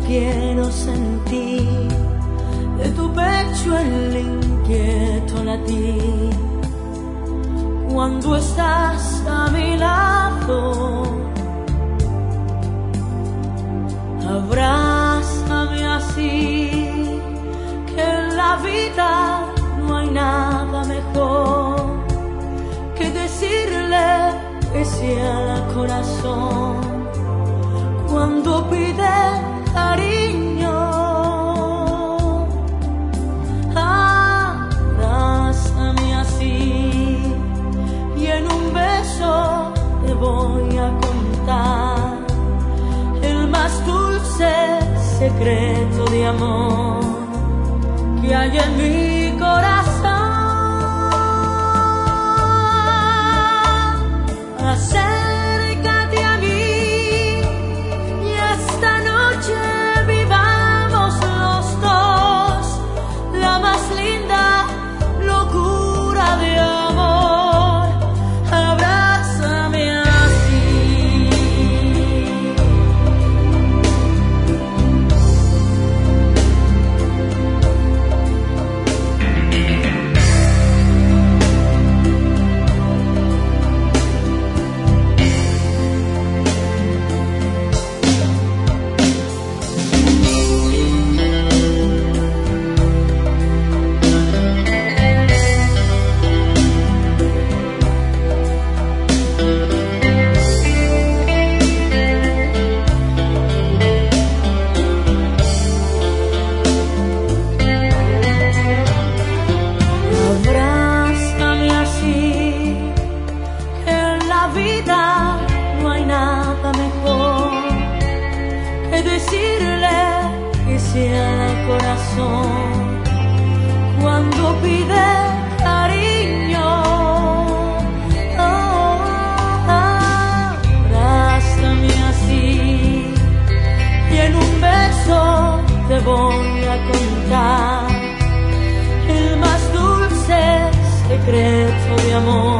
quiero sentir de tu pecho el inquieto latir. Cuando estás a mi lado, abrázame así, que en la vida no hay nada mejor que decirle que sí al corazón cuando pide cariño. Abrázame así y en un beso te voy a contar el más dulce secreto de amor que hay en mi corazón. Acércate a mí y esta noche vivamos los dos la más linda locura de amor. Abrázame así. Decirle que sea el corazón cuando pide cariño. Abrázame así y en un beso te voy a contar el más dulce secreto de amor